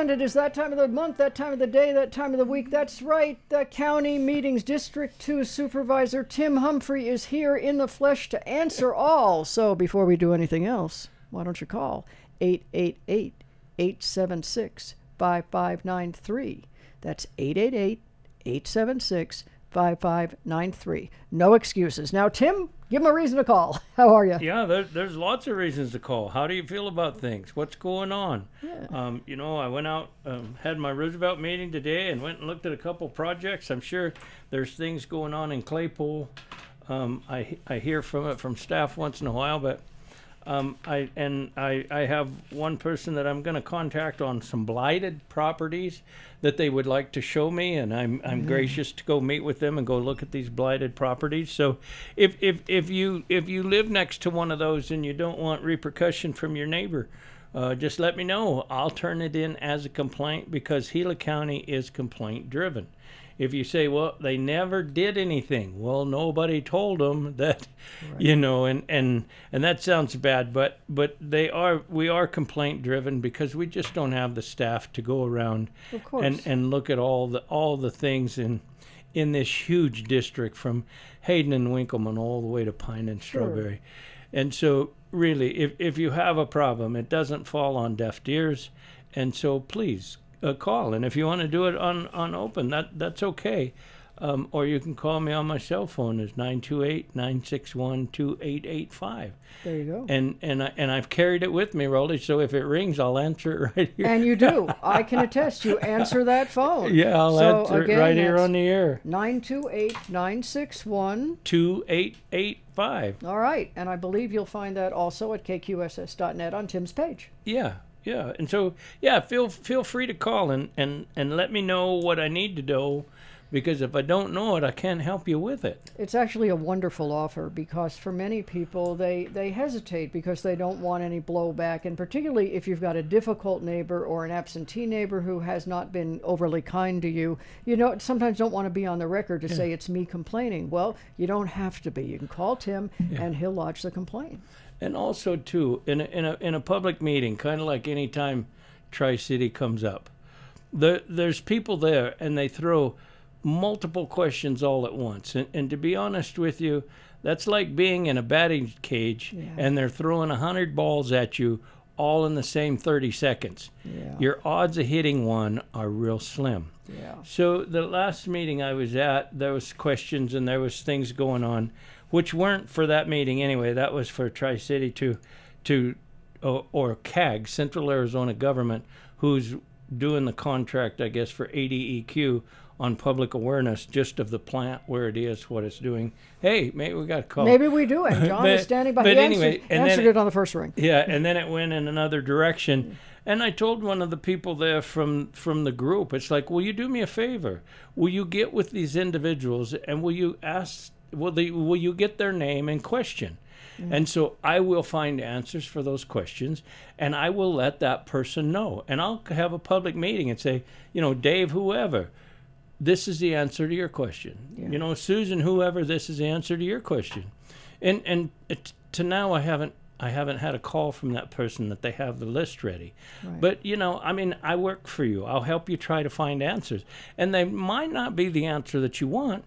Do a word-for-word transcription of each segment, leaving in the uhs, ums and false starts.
And it is that time of the month, that time of the day, that time of the week. That's right. The County Meetings District two Supervisor Tim Humphrey is here in the flesh to answer all. So before we do anything else, why don't you call eight eight eight, eight seven six, five five nine three. That's eight eight eight, eight seven six, five five nine three. No excuses. Now, Tim, give him a reason to call. How are you? Yeah, there, there's lots of reasons to call. How do you feel about things? What's going on? Yeah. Um, you know, I went out, um, had my Roosevelt meeting today and went and looked at a couple projects. I'm sure there's things going on in Claypool. Um, I, I hear from it from staff once in a while, but um, I and I, I have one person that I'm going to contact on some blighted properties that they would like to show me, and I'm I'm mm-hmm. gracious to go meet with them and go look at these blighted properties. So if if if you if you live next to one of those and you don't want repercussion from your neighbor, uh, just let me know. I'll turn it in as a complaint because Gila County is complaint driven. If you say, well, they never did anything, well, nobody told them that, right. you know, and, and and that sounds bad, but but they are we are complaint driven because we just don't have the staff to go around and, and look at all the all the things in in this huge district from Hayden and Winkleman all the way to Pine and Strawberry. Sure. And so really, if if you have a problem, it doesn't fall on deaf ears, and so please. A call, and if you want to do it on, on open, that that's okay. Um, or you can call me on my cell phone. It's nine two eight, nine six one, two eight eight five. There you go. And and I, and I've carried it with me, Rolly, so if it rings, I'll answer it right here. And you do. I can attest. You answer that phone. Yeah, I'll so answer again, it right here on the air. nine two eight, nine six one, two eight eight five. All right. And I believe you'll find that also at k q s s dot net on Tim's page. Yeah. Yeah, and so yeah, feel feel free to call and, and, and let me know what I need to know, because if I don't know it, I can't help you with it. It's actually a wonderful offer because for many people, they, they hesitate because they don't want any blowback, and particularly if you've got a difficult neighbor or an absentee neighbor who has not been overly kind to you, you know, sometimes don't want to be on the record to yeah. say it's me complaining. Well, you don't have to be. You can call Tim yeah. and he'll lodge the complaint. And also, too, in a, in a in a public meeting, kind of like any time Tri-City comes up, there, there's people there, and they throw multiple questions all at once. And, and to be honest with you, that's like being in a batting cage, yeah. and they're throwing one hundred balls at you all in the same thirty seconds. Yeah. Your odds of hitting one are real slim. Yeah. So the last meeting I was at, there was questions and there was things going on, which weren't for that meeting anyway. That was for Tri-City to, to, or, or C A G, Central Arizona Government, who's doing the contract, I guess, for A D E Q on public awareness just of the plant, where it is, what it's doing. Hey, maybe we got a call. Maybe we do. And John but, is standing by. But he anyway, answered, and answered then it on the first ring. Yeah, and then it went in another direction. And I told one of the people there from, from the group, it's like, will you do me a favor? Will you get with these individuals and will you ask, will they, will you get their name and question? Mm-hmm. And so I will find answers for those questions, and I will let that person know. And I'll have a public meeting and say, you know, Dave, whoever, this is the answer to your question. Yeah. You know, Susan, whoever, this is the answer to your question. And and it, to now, I haven't I haven't had a call from that person that they have the list ready. Right. But, you know, I mean, I work for you. I'll help you try to find answers. And they might not be the answer that you want,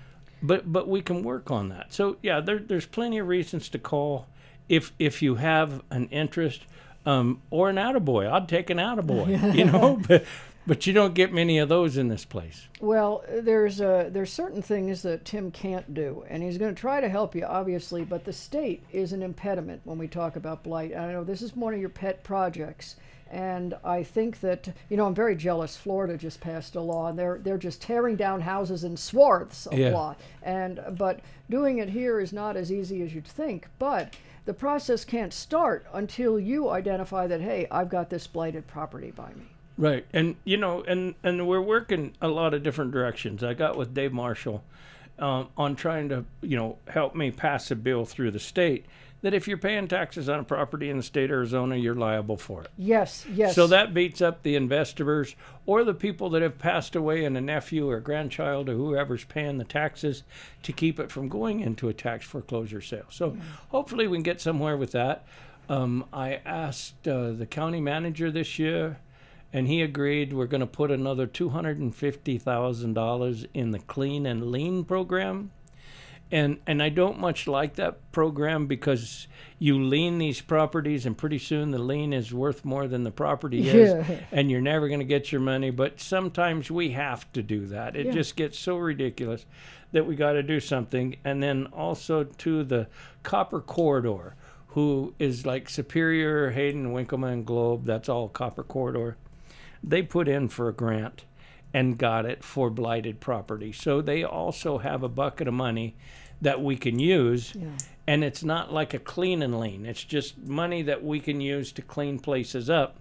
but but we can work on that. So, yeah, there, there's plenty of reasons to call if if you have an interest, um, or an attaboy. I'd take an attaboy, you know, but, but you don't get many of those in this place. Well, there's uh, there's certain things that Tim can't do, and he's going to try to help you, obviously, but the state is an impediment when we talk about blight. I know this is one of your pet projects, and I think that, you know, I'm very jealous. Florida just passed a law, and they're they're just tearing down houses in swaths of yeah. law. And but doing it here is not as easy as you'd think, but the process can't start until you identify that, hey, I've got this blighted property by me. Right. And, you know, and, and we're working a lot of different directions. I got with Dave Marshall um, on trying to, you know, help me pass a bill through the state that if you're paying taxes on a property in the state of Arizona, you're liable for it. Yes, yes. So that beats up the investors or the people that have passed away and a nephew or grandchild or whoever's paying the taxes to keep it from going into a tax foreclosure sale. So mm. hopefully we can get somewhere with that. Um, I asked uh, the county manager this year, and he agreed we're going to put another two hundred fifty thousand dollars in the Clean and Lean program. And and I don't much like that program because you lien these properties and pretty soon the lien is worth more than the property is, Yeah. and you're never going to get your money. But sometimes we have to do that. It Yeah. just gets so ridiculous that we got to do something. And then also to the Copper Corridor, who is like Superior, Hayden, Winkleman, Globe, that's all Copper Corridor. They put in for a grant and got it for blighted property. So they also have a bucket of money that we can use. Yeah. And it's not like a clean and lean. It's just money that we can use to clean places up,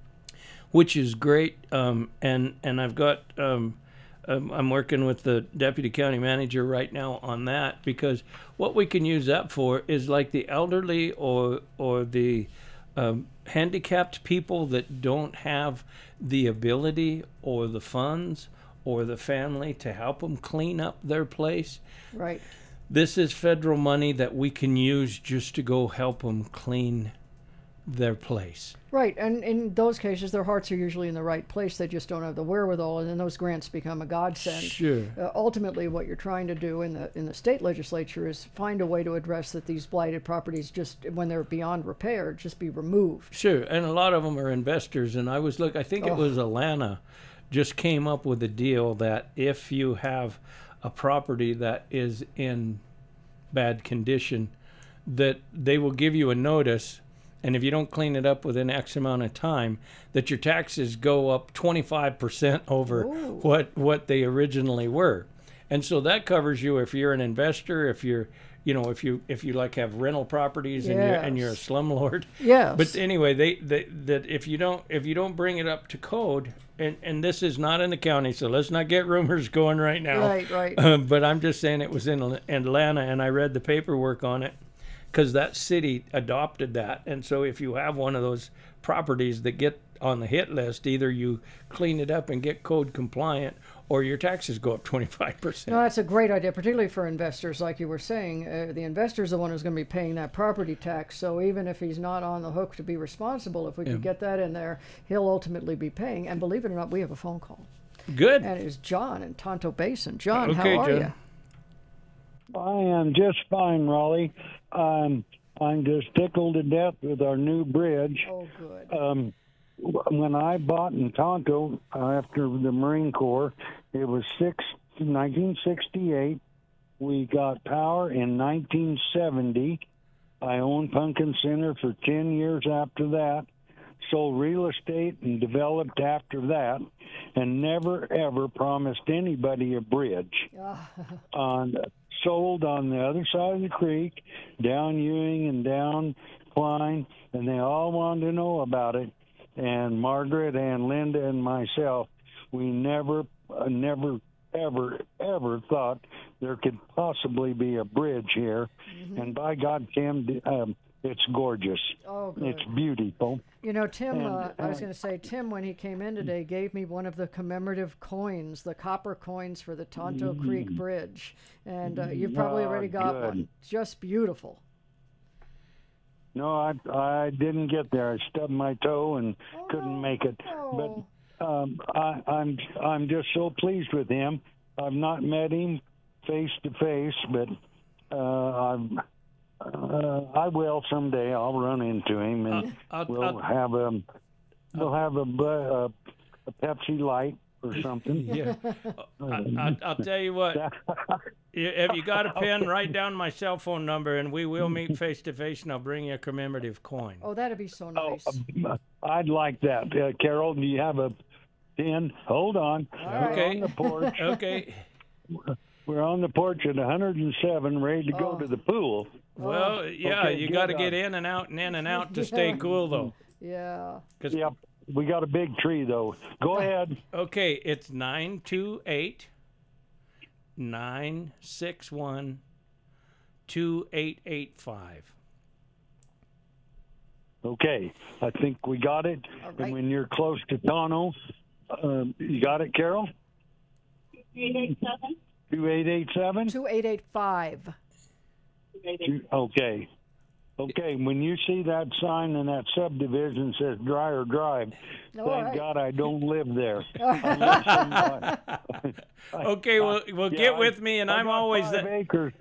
which is great. Um, and, and I've got, um, um, I'm working with the deputy county manager right now on that, because what we can use that for is like the elderly or, or the um, handicapped people that don't have the ability or the funds or the family to help them clean up their place. Right. This is federal money that we can use just to go help them clean their place. Right, and in those cases, their hearts are usually in the right place. They just don't have the wherewithal, and then those grants become a godsend. Sure. Uh, ultimately, what you're trying to do in the in the state legislature is find a way to address that these blighted properties, just when they're beyond repair, just be removed. Sure, and a lot of them are investors. And I was look, I think it Oh. was Alana, just came up with a deal that if you have a property that is in bad condition, that they will give you a notice. And if you don't clean it up within X amount of time, that your taxes go up twenty-five percent over Ooh. what what they originally were. And so that covers you if you're an investor, if you're, you know, if you if you like have rental properties and you're and you're a Yes. slumlord. Yes. But anyway, they, they that if you don't if you don't bring it up to code, and and this is not in the county, so let's not get rumors going right now. Right, right. Uh, but I'm just saying it was in Al- Atlanta, and I read the paperwork on it, because that city adopted that. And so if you have one of those properties that get on the hit list, either you clean it up and get code compliant, or your taxes go up twenty-five percent. No, that's a great idea, particularly for investors, like you were saying. Uh, the investor's the one who's going to be paying that property tax. So even if he's not on the hook to be responsible, if we Yeah. could get that in there, he'll ultimately be paying. And believe it or not, we have a phone call. Good. And it's John in Tonto Basin. John, Okay, how are John. you? I am just fine, Raleigh. Um, I'm just tickled to death with our new bridge. Oh, good. Um, when I bought in Tonto uh, after the Marine Corps, it was six, nineteen sixty-eight. We got power in nineteen seventy. I owned Pumpkin Center for ten years after that. Sold real estate and developed after that, and never ever promised anybody a bridge. Ah, On sold on the other side of the creek, down Ewing and down Klein, and they all wanted to know about it. And Margaret and Linda and myself, we never, uh, never, ever, ever thought there could possibly be a bridge here. And by God, Tim, um, it's gorgeous. oh, good. It's beautiful. You know, Tim, And, uh, I was uh, going to say, Tim, when he came in today, gave me one of the commemorative coins, the copper coins for the Tonto Creek Bridge. And uh, you've probably Ah, already got good. one. Just beautiful. No, I I didn't get there. I stubbed my toe and Oh, couldn't no. make it. Oh. But um, I, I'm I'm just so pleased with him. I've not met him face to face, but uh, I've, uh, I will someday. I'll run into him and I'll, we'll I'll, have a we'll have a, bu- a, a Pepsi Light or something. yeah. I, I, I'll tell you what. You- If you got a pen, write down my cell phone number, and we will meet face to face, and I'll bring you a commemorative coin. Oh, that'd be so Oh, nice. uh, I'd like that. Uh, Carol, do you have a pen? Hold on. right. We're on the porch. Okay. We're on the porch at one hundred seven, ready to go Oh. to the pool. Well, yeah, Okay, you good. got to get Uh, in and out and in and out to stay cool, though. Yeah. 'Cause- Yep. We got a big tree, though. Go ahead. okay, it's nine two eight nine six one two eight eight five. Okay. I think we got it. All right. And when you're close to Tono, uh, you got it, Carol? eight eight seven. two eight eight seven? two eight eight five. Okay. Okay, when you see that sign in that subdivision says Dryer Drive, All thank right. God I don't live there. I live somewhat- Okay, well, well, Yeah, get I- with me, and I I'm got always five the, acres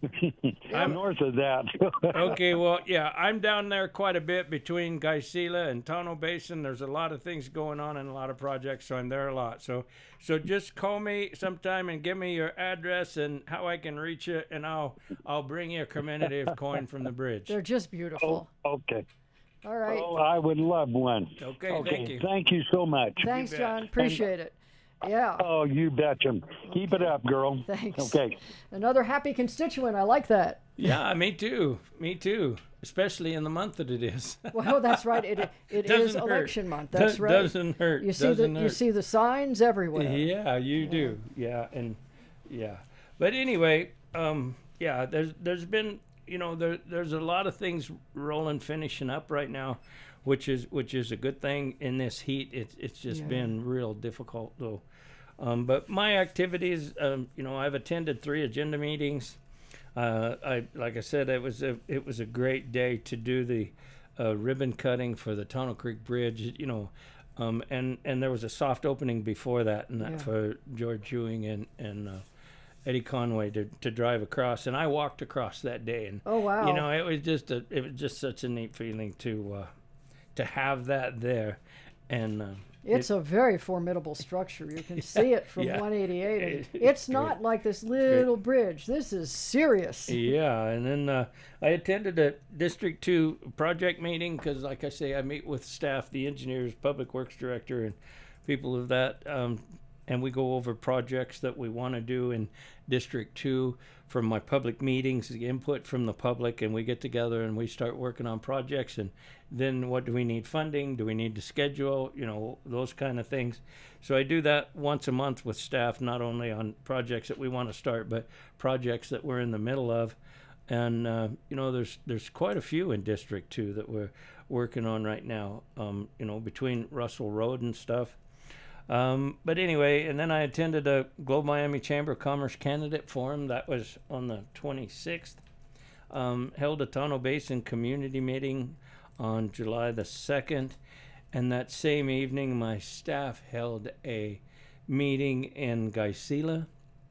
north of that. okay, well, yeah, I'm down there quite a bit between Gaisila and Tono Basin. There's a lot of things going on and a lot of projects, so I'm there a lot. So, so just call me sometime and give me your address and how I can reach you, and I'll I'll bring you a commemorative coin from the bridge. They're just beautiful. Okay. All right. Oh, I would love one. Okay, Okay, thank you. thank you so much. Thanks, bet. John. Appreciate it. Yeah. Oh, you betcha. Keep it up, girl. Thanks. Okay. Another happy constituent. I like that. Yeah, me too. Me too. Especially in the month that it is. Well, that's right. It it is Doesn't hurt. election month. That's Do- right. Doesn't hurt. You see the doesn't you hurt. see the signs everywhere. Yeah, you do. Yeah, and yeah. But anyway, um, yeah, there's there's been you know there there's a lot of things rolling, finishing up right now, which is which is a good thing in this heat. It's it's just Yeah. been real difficult though. Um, but my activities, um, you know, I've attended three agenda meetings. Uh, I like I said, it was a it was a great day to do the uh, ribbon cutting for the Tunnel Creek Bridge. You know, um, and and there was a soft opening before that, and that Yeah. for George Ewing and and uh, Eddie Conway to, to drive across, and I walked across that day, and Oh wow. you know, it was just a it was just such a neat feeling to uh, to have that there, and. Uh, It's a very formidable structure. You can see it from Yeah. one eighty-eight. And It's it's not like this little bridge. This is serious. Yeah, and then uh, I attended a District two project meeting because, like I say, I meet with staff, the engineers, public works director, and people of that, um, and we go over projects that we want to do in District two from my public meetings, the input from the public, and we get together and we start working on projects. And then what do we need funding? Do we need to schedule? You know, those kind of things. So I do that once a month with staff, not only on projects that we want to start, but projects that we're in the middle of. And uh, you know, there's there's quite a few in District Two that we're working on right now. Um, you know, between Russell Road and stuff. Um, but anyway, and then I attended a Globe Miami Chamber of Commerce candidate forum. That was on the twenty-sixth. Um, held a Tono Basin community meeting on July the second. And that same evening, my staff held a meeting in Gaisila.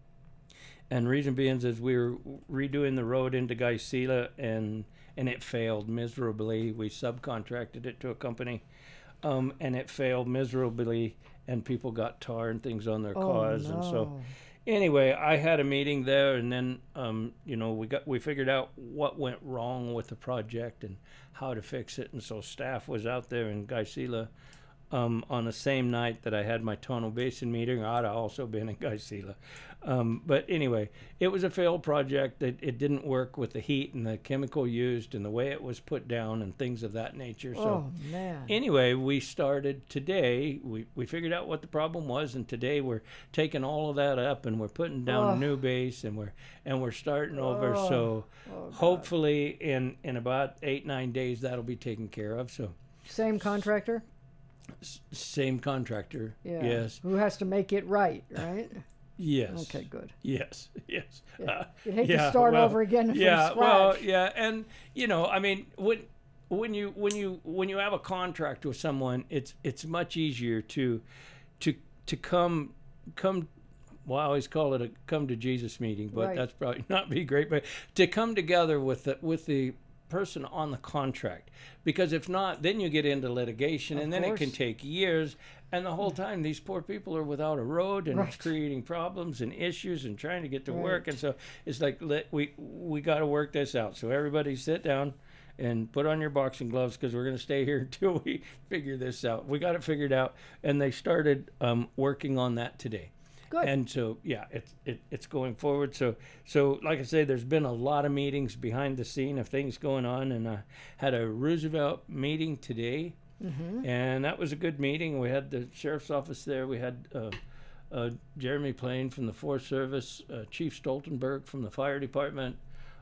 And reason being is we were redoing the road into Gaisila, and and it failed miserably. We subcontracted it to a company, um, and it failed miserably, and people got tar and things on their Oh, cars, and so no. anyway, I had a meeting there, and then um, you know we got we figured out what went wrong with the project and how to fix it, and so staff was out there in Gaisila. Um, on the same night that I had my Tono Basin meeting. I'd also been in Gaisila. Um, but anyway, it was a failed project. It, it didn't work with the heat and the chemical used and the way it was put down and things of that nature. So Oh man. anyway, we started today. We, we figured out what the problem was, and today we're taking all of that up and we're putting down Oh. a new base, and we're and we're starting over. Oh. So Oh, God. hopefully in, in about eight, nine days that'll be taken care of. So Same contractor? S- same contractor. Yeah. Yes. Who has to make it right, right? Yes. Okay, good. Yes. Yes. Yeah. Uh, You'd hate yeah, to start well, over again from yeah. scratch. Well. Yeah. And you know, I mean, when when you when you when you have a contract with someone, it's it's much easier to to to come come. Well, I always call it a come to Jesus meeting, but Right. that's probably not be great. But to come together with the with the person on the contract, because if not, then you get into litigation, Of and then it can course. take years. And the whole time, these poor people are without a road, and it's Right. creating problems and issues, and trying to get to work. Right. And so it's like let, we we got to work this out. So everybody sit down and put on your boxing gloves, because we're going to stay here until we figure this out. We got it figured out, and they started um, working on that today. Good. And so, yeah, it's it, it's going forward. So, so like I say, there's been a lot of meetings behind the scene of things going on, and I had a Roosevelt meeting today, Mm-hmm. and that was a good meeting. We had the sheriff's office there. We had uh, uh, Jeremy Plain from the Forest Service, uh, Chief Stoltenberg from the fire department.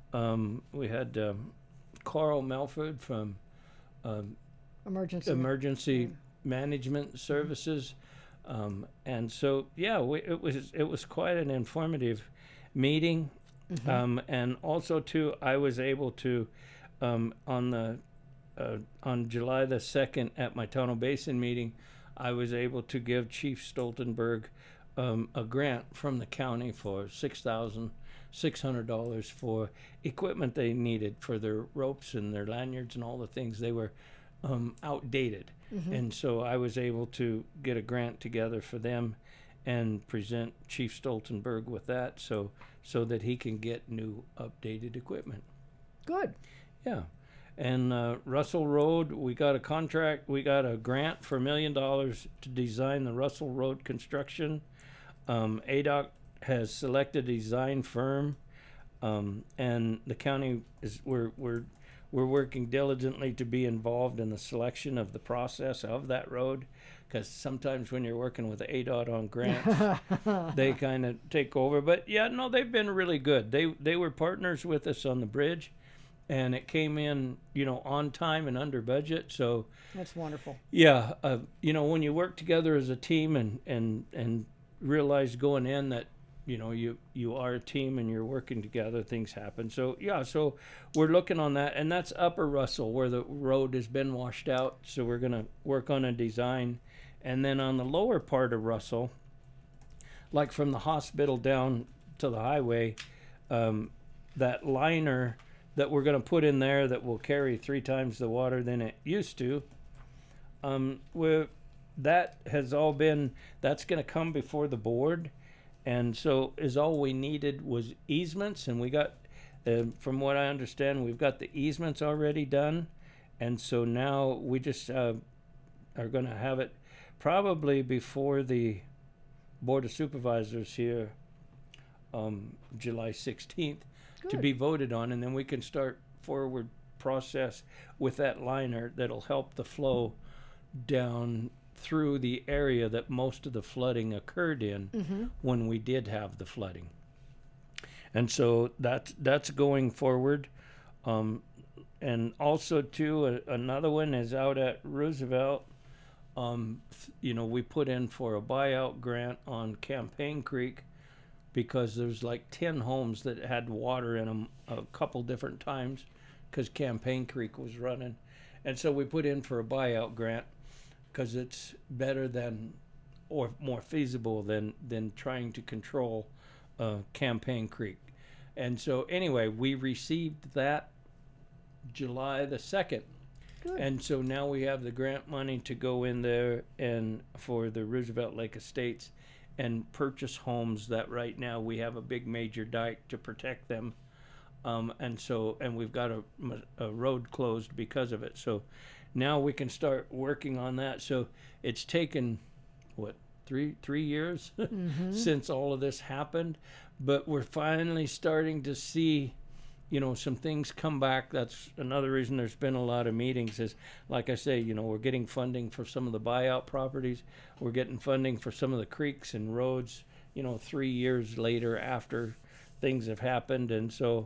Um, we had um, Carl Melford from um, Emergency. Emergency Management Services. Um, and so, yeah, we, it was it was quite an informative meeting, Mm-hmm. um, and also too, I was able to um, on the uh, on July the second at my Tono Basin meeting, I was able to give Chief Stoltenberg um, a grant from the county for six thousand six hundred dollars for equipment they needed for their ropes and their lanyards and all the things. They were um, outdated, and so I was able to get a grant together for them and present Chief Stoltenberg with that, so so that he can get new updated equipment. Good. Yeah. And uh, Russell Road, we got a contract, we got a grant for a million dollars to design the Russell Road construction. Um, A D O C has selected a design firm, um, and the county is, we're, we're, we're working diligently to be involved in the selection of the process of that road, because sometimes when you're working with A D O T on grants, they kind of take over. But yeah, no, they've been really good. They, they were partners with us on the bridge, and it came in, you know, on time and under budget. So That's wonderful. yeah, uh, you know, when you work together as a team and and and realize going in that, you know, you you are a team and you're working together, things happen. So yeah, so we're looking on that, and that's Upper Russell where the road has been washed out. So we're gonna work on a design, and then on the lower part of Russell, like from the hospital down to the highway, um, that liner that we're going to put in there that will carry three times the water than it used to. Um, we're, that has all been, that's going to come before the board. And so is all we needed was easements. And we got, uh, from what I understand, we've got the easements already done. And so now we just uh, are going to have it probably before the Board of Supervisors here, um, July sixteenth. To Good. be voted on, and then we can start forward process with that liner that'll help the flow down through the area that most of the flooding occurred in when we did have the flooding. And so that's that's going forward. Um, and also too, a, another one is out at Roosevelt. Um, th- you know, we put in for a buyout grant on Campaign Creek, because there's like ten homes that had water in them a couple different times because Campaign Creek was running. And so we put in for a buyout grant because it's better than, or more feasible than, than trying to control uh, Campaign Creek. And so anyway, we received that July the second. Good. And so now we have the grant money to go in there and for the Roosevelt Lake Estates and purchase homes that right now we have a big major dike to protect them. Um, and so, and we've got a, a road closed because of it. So now we can start working on that. So it's taken, what, three, three years since all of this happened, but we're finally starting to see, you know, some things come back. That's another reason there's been a lot of meetings is, like I say, you know, we're getting funding for some of the buyout properties. We're getting funding for some of the creeks and roads, you know, three years later after things have happened. And so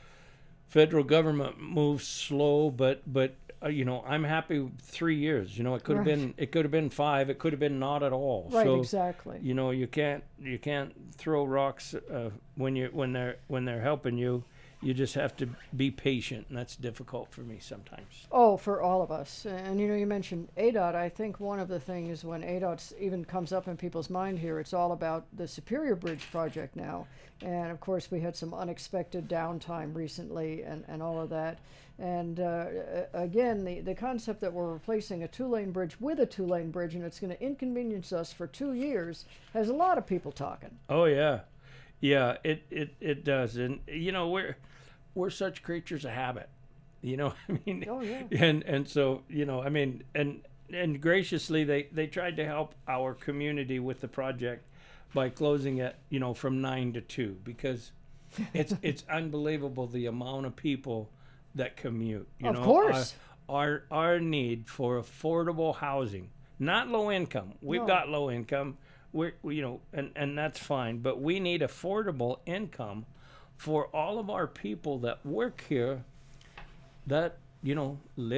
federal government moves slow, but, but, uh, you know, I'm happy with three years. You know, it could have Right. been, it could have been five. It could have been not at all. Right, So, exactly. you know, you can't, you can't throw rocks, uh, when you, when they're, when they're helping you. You just have to be patient, and that's difficult for me sometimes. Oh, for all of us. And you know, you mentioned A D O T. I think one of the things when A D O T even comes up in people's mind here, it's all about the Superior Bridge project now. And of course, we had some unexpected downtime recently and, and all of that. And uh, again, the, the concept that we're replacing a two-lane bridge with a two-lane bridge and it's going to inconvenience us for two years has a lot of people talking. Oh yeah, yeah, it it, it does, and you know we're we're such creatures of habit, you know. I mean, Oh, yeah. and and so you know, I mean, and and graciously they they tried to help our community with the project by closing it, you know, from nine to two because it's it's unbelievable the amount of people that commute. You Of know, course. Our, our our need for affordable housing, not low income. We've No. got low income. We're we, you know, and and that's fine. But we need affordable income for all of our people that work here, that you know live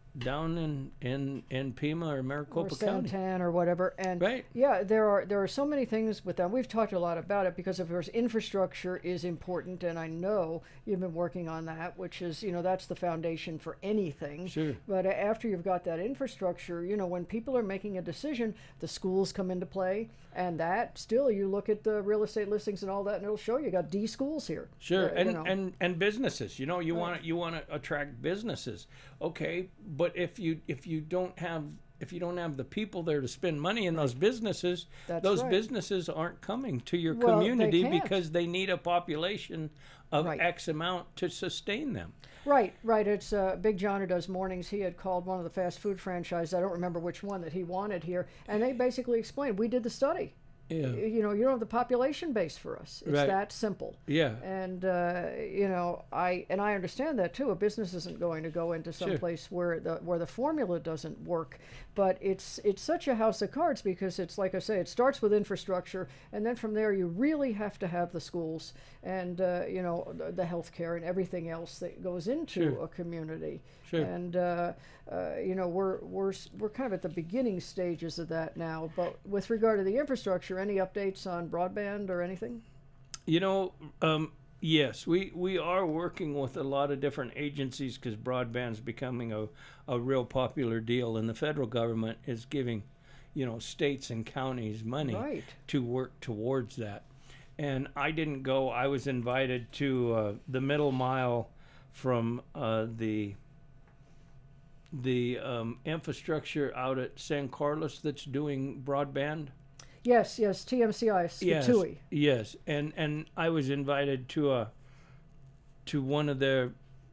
down in in in Pima or or Maricopa County. Santan or whatever. And Right. yeah, there are there are so many things with that. We've talked a lot about it because of course infrastructure is important, and I know you've been working on that, which is you know that's the foundation for anything. Sure. But a- after you've got that infrastructure, you know when people are making a decision, the schools come into play, and that still you look at the real estate listings and all that, and it'll show you got D schools here. Sure, Uh, and, you know. and and businesses. You know, you Right. want to you want to attract businesses. Okay, but if you if you don't have if you don't have the people there to spend money in those businesses, That's those right. businesses aren't coming to your Well, they community can't. because they need a population of Right. X amount to sustain them. Right, right. It's uh, Big John who does mornings. He had called one of the fast food franchises. I don't remember which one that he wanted here, and they basically explained, "We did the study. Yeah, You know, you don't have the population base for us. It's Right. that simple." yeah, And uh, you know, I and I understand that too. A business isn't going to go into some Sure. place where the where the formula doesn't work. But it's it's such a house of cards because it's like I say, it starts with infrastructure, and then from there you really have to have the schools and uh, you know the, the healthcare and everything else that goes into Sure. a community. Sure. And uh, uh, you know we're we're s- we're kind of at the beginning stages of that now. But with regard to the infrastructure, any updates on broadband or anything? You know, um, yes, we, we are working with a lot of different agencies because broadband's becoming a, a real popular deal, and the federal government is giving, you know, states and counties money Right. to work towards that. And I didn't go. I was invited to uh, the middle mile from uh, the the um, infrastructure out at San Carlos that's doing broadband. Yes, yes, T M C I, Yes, Skitui. yes, and and I was invited to a to one of their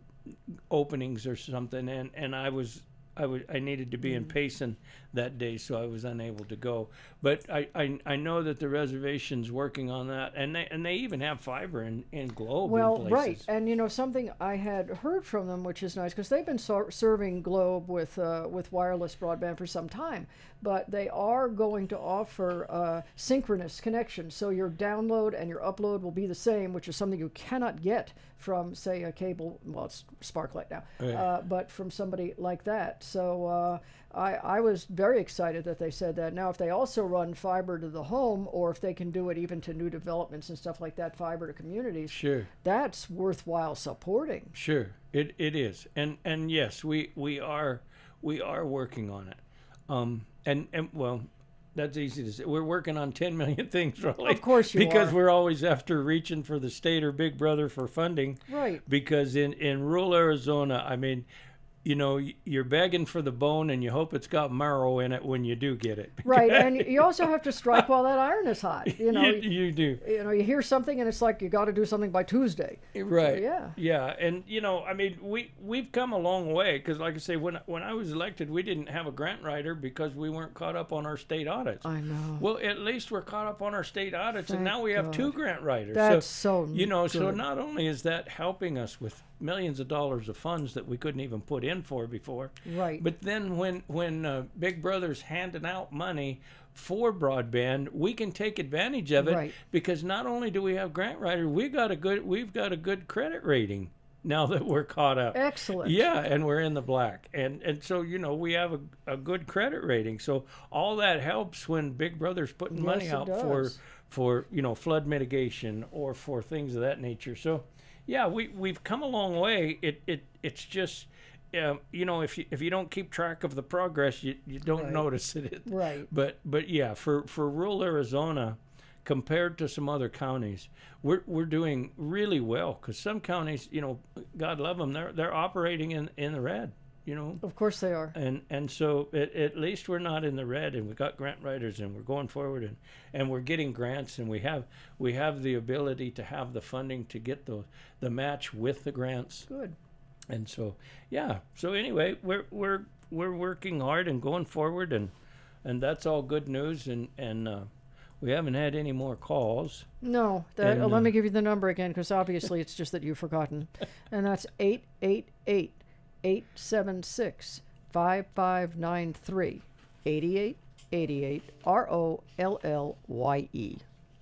openings or something, and and I was I was I needed to be in Payson that day, so I was unable to go. But I, I, I know that the reservation's working on that, and they and they even have fiber in in Globe. Well, in right, places. and you know something I had heard from them, which is nice, because they've been ser- serving Globe with uh, with wireless broadband for some time, but they are going to offer uh, synchronous connection, so your download and your upload will be the same, which is something you cannot get from, say, a cable. Well, it's Sparklight now, Right. uh, but from somebody like that. So uh, I I was very excited that they said that. Now, if they also run fiber to the home, or if they can do it even to new developments and stuff like that, fiber to communities, Sure. that's worthwhile supporting. Sure, it it is, and and yes, we we are we are working on it, um, and and well, that's easy to say. We're working on ten million things, Raleigh. Of course you because are. we're always after reaching for the state or Big Brother for funding. Right. Because in in rural Arizona, I mean, you know, y- you're begging for the bone, and you hope it's got marrow in it when you do get it. Right, and you also have to strike while that iron is hot. You know, you, you, you do. know, you hear something and it's like you got to do something by Tuesday. Right. yeah. Yeah, and you know, I mean, we we've come a long way because, like I say, when when I was elected, we didn't have a grant writer because we weren't caught up on our state audits. I know. Well, at least we're caught up on our state audits, and Thank now we have God. two grant writers. That's so, so you know, so good. not only is that helping us with millions of dollars of funds that we couldn't even put in for before, Right. but then when when uh, Big Brother's handing out money for broadband, we can take advantage of it Right. because not only do we have grant writers, we got a good we've got a good credit rating now that we're caught up. Excellent. Yeah, and we're in the black, and and so you know we have a, a good credit rating. So all that helps when Big Brother's putting Yes, money it out for does. for you know flood mitigation or for things of that nature. So yeah, we we've come a long way. It it it's just. Um, you know, if you if you don't keep track of the progress, you, you don't Right. notice it. Right. But but yeah, for, for rural Arizona, compared to some other counties, we're we're doing really well because some counties, you know, God love them, they're they're operating in, in the red, you know, Of course they are. and and so at, at least we're not in the red, and we got grant writers, and we're going forward, and, and we're getting grants, and we have we have the ability to have the funding to get the the match with the grants. Good. And so, yeah. So anyway, we're we're we're working hard and going forward, and and that's all good news. And and uh, we haven't had any more calls. No, that, And, uh, let uh, me give you the number again because obviously it's just that you've forgotten. And that's eight eight eight, eight seven six, five five nine three. eighty-eight eighty-eight, R O L L Y E.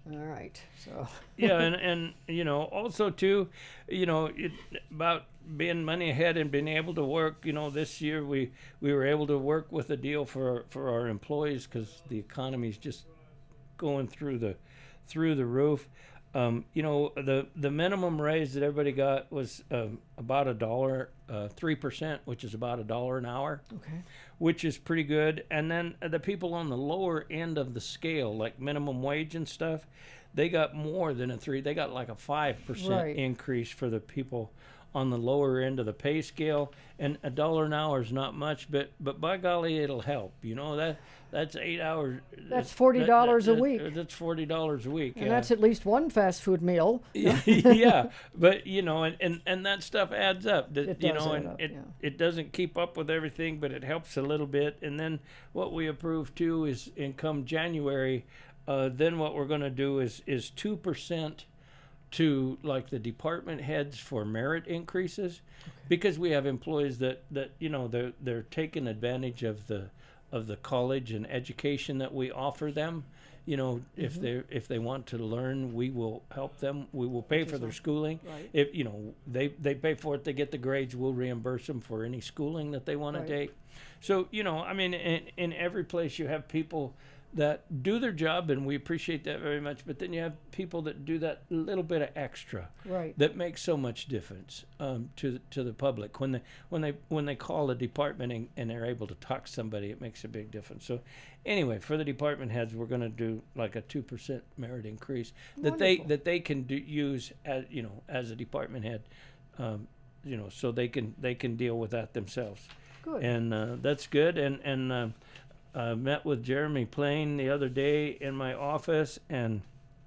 All right. So. Yeah, and and you know also too, you know it, about being money ahead and being able to work. You know, this year we we were able to work with a deal for for our employees because the economy's just going through the through the roof. Um, you know, the the minimum raise that everybody got was um, about a dollar, uh, three percent, which is about a dollar an hour, Okay. which is pretty good. And then the people on the lower end of the scale, like minimum wage and stuff, they got more than a three. They got like a five percent Right. increase for the people on the lower end of the pay scale. And a dollar an hour is not much, but but by golly, it'll help. You know that that's eight hours. That's forty dollars that- a that- week. That's forty dollars a week. And yeah. that's at least one fast food meal. Yeah, but you know, and, and, and that stuff adds up. That, It you does know, add and up, it yeah. it doesn't keep up with everything, but it helps a little bit. And then what we approve too is in come January, uh, then what we're going to do is is two percent to like the department heads for merit increases, because we have employees that that you know they're they're taking advantage of the of the college and education that we offer them. You know, if they if they want to learn, we will help them. We will pay for their schooling. Right. If you know they they pay for it, they get the grades. We'll reimburse them for any schooling that they want Right. to take. So you know, I mean, in in every place you have people that do their job, and we appreciate that very much. But then you have people that do that little bit of extra Right. that makes so much difference um, to the, to the public when they when they when they call a department and, and they're able to talk to somebody. It makes a big difference. So anyway, for the department heads, we're going to do like a two percent merit increase that they Wonderful. that they can do, use as you know as a department head, um, you know, so they can they can deal with that themselves. Good. And uh, that's good. And and uh, I met with Jeremy Plain the other day in my office, and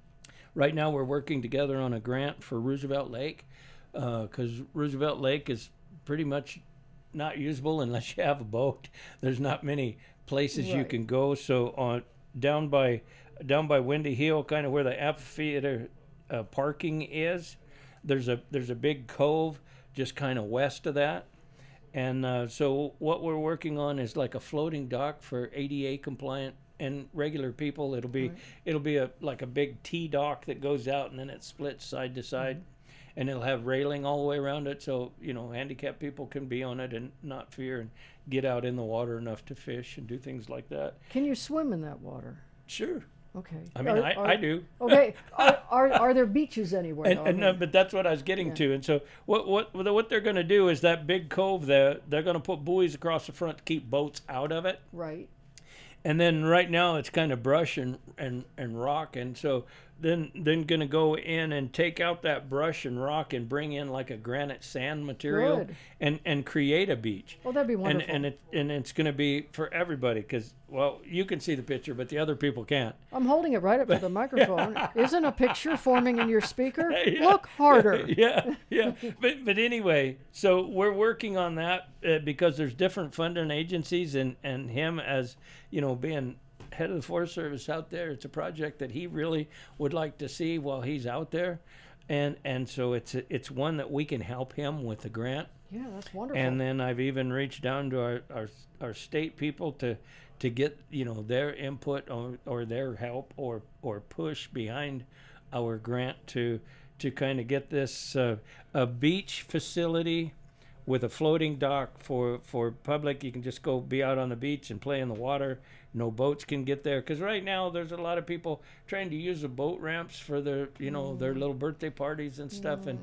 right now we're working together on a grant for Roosevelt Lake, because Roosevelt Lake is pretty much not usable unless you have a boat. There's not many places you Right. can go. So on down by down by Windy Hill, kind of where the amphitheater uh, parking is, there's a there's a big cove just kind of west of that. And uh, so what we're working on is like a floating dock for A D A compliant and regular people. It'll be it'll be a like a big T dock that goes out and then it splits side to side, and it'll have railing all the way around it, so you know handicapped people can be on it and not fear and get out in the water enough to fish and do things like that. Can you swim in that water? Sure. Okay. I mean, Are- I, are- I do. Okay. Are, are are there beaches anywhere? And, though? and I uh, mean, but that's what I was getting Yeah. to. And so what what what they're going to do is that big cove there. They're going to put buoys across the front to keep boats out of it. right. And then right now it's kind of brush and and and rock. And so then then going to go in and take out that brush and rock and bring in like a granite sand material Good. and and create a beach. Oh, that'd be And wonderful. and it and it's going to be for everybody, because well you can see the picture but the other people can't. I'm holding it right up to the microphone. Isn't a picture forming in your speaker? Yeah. Look harder. yeah, yeah. But but anyway, so we're working on that uh, because there's different funding agencies, and and him as you know being head of the Forest Service out there, it's a project that he really would like to see while he's out there, and and so it's a, it's one that we can help him with the grant. Yeah, that's wonderful. And then I've even reached down to our, our, our state people to to get you know their input or, or their help or or push behind our grant to to kind of get this uh, a beach facility with a floating dock for for public. You can just go be out on the beach and play in the water. No boats can get there, because right now there's a lot of people trying to use the boat ramps for their you know their little birthday parties and stuff, and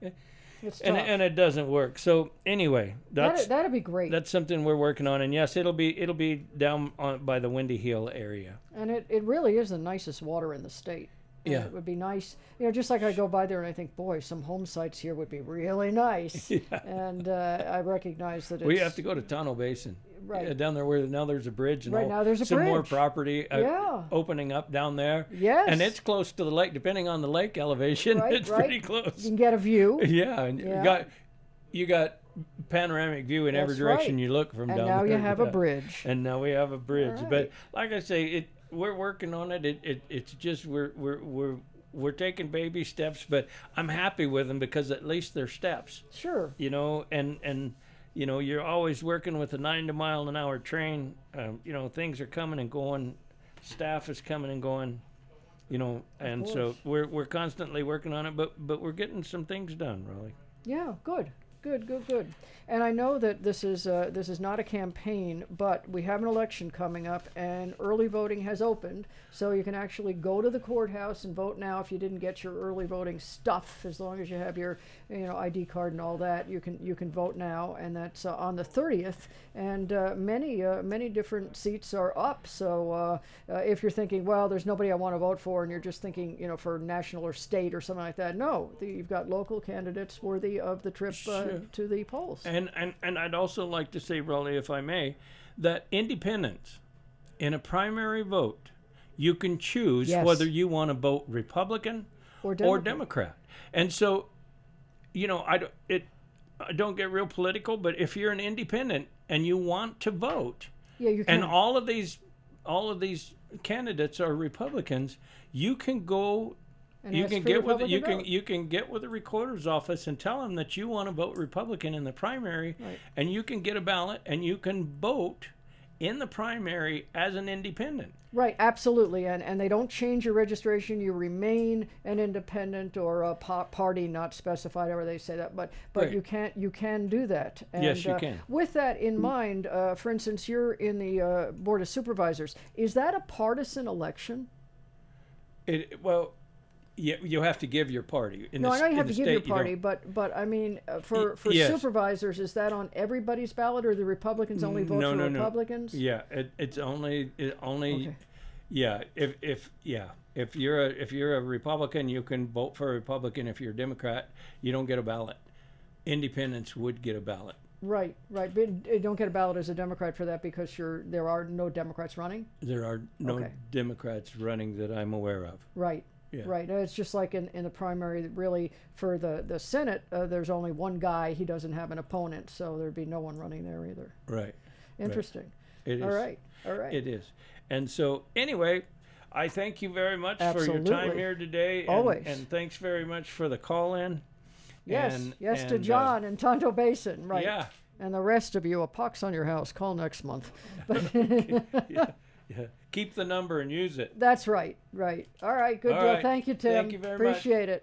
it's and tough. and it doesn't work. So anyway, that's that'd, that'd be great. that's something we're working on, and yes, it'll be it'll be down on, by the Windy Hill area. And it, it really is the nicest water in the state. And Yeah. It would be nice. You know, just like I go by there and I think, boy, some home sites here would be really nice. And uh, I recognize that it's. We have to go to Tonto Basin, Right. yeah, down there where now there's a bridge and Right all, now there's a some more bridge. property uh, Yeah. opening up down there. Yes. And it's close to the lake, depending on the lake elevation. Right, it's right. pretty You close. can get a view. Yeah, and Yeah. you got you got panoramic view in every That's direction right. you look from And down now there. you have a yeah. bridge. And now we have a bridge. All But right. like I say, it we're working on it. It, it it's just we're we're we're we're taking baby steps, but I'm happy with them because at least they're steps, Sure. you know. And and you know, you're always working with a ninety mile an hour train. Um, you know, things are coming and going. Staff is coming and going. You know, and so course. we're we're constantly working on it, but but we're getting some things done, Raleigh. Yeah, good, good, good, good. And I know that this is uh, this is not a campaign, but we have an election coming up, and early voting has opened, so you can actually go to the courthouse and vote now if you didn't get your early voting stuff. As long as you have your, you know, I D card and all that, you can you can vote now, and that's uh, on the thirtieth. And uh, many uh, many different seats are up. So uh, uh, if you're thinking, well, there's nobody I want to vote for, and you're just thinking, you know, for national or state or something like that, no, the, you've got local candidates worthy of the trip uh, Sure. to the polls. And, and and I'd also like to say, Raleigh, if I may, that independents in a primary vote, you can choose Yes. whether you want to vote Republican Or or Democrat. Democrat. And so, you know, I don't, it, I don't get real political, but if you're an independent and you want to vote, Yeah, you can. and all of these all of these candidates are Republicans, you can go And you ask can for get with Republican you can vote. you can get with the recorder's office and tell them that you want to vote Republican in the primary, Right. and you can get a ballot and you can vote in the primary as an independent. Right, absolutely, and and they don't change your registration. You remain an independent or a pa- party not specified, however they say that. But but Right. you can't you can do that. And, Yes, you uh, can. With that in mind, uh, for instance, you're in the uh, board of supervisors. Is that a partisan election? It well, you you have to give your party. In No, the, I know you in have the to give your state, you party, don't. but but I mean, uh, for Y- for yes. supervisors, is that on everybody's ballot, or the Republicans only vote no, for no, no. Republicans? Yeah, it, it's only it only. Okay. Yeah, if if yeah, if you're a if you're a Republican, you can vote for a Republican. If you're a Democrat, you don't get a ballot. Independents would get a ballot. Right, right. But you don't get a ballot as a Democrat for that because you're there are no Democrats running. There are no Okay. Democrats running that I'm aware of. Right. Yeah. Right. Uh, It's just like in, in the primary, really, for the, the Senate, uh, there's only one guy. He doesn't have an opponent, so there'd be no one running there either. Right. Interesting. It is. All right. All right. It is. And so anyway, I thank you very much for your time Absolutely. here today. And, Always. And thanks very much for the call in. Yes. And- yes to and, uh, John and Tonto Basin. Right. Yeah. And the rest of you, a pox on your house. Call next month. yeah. Yeah. Keep the number and use it. That's right. Right. All right. Good All deal. right. Thank you, Tim. Thank you very much. Appreciate it.